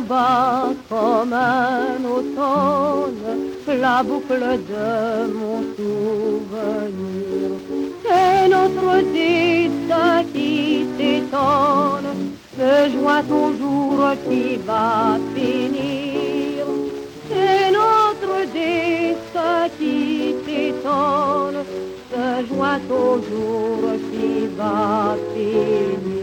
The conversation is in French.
bat comme un automne la boucle de mon souvenir. C'est notre destin qui s'étonne, se joint au jour qui va finir. C'est notre destin qui s'étonne, se joint au jour qui va finir.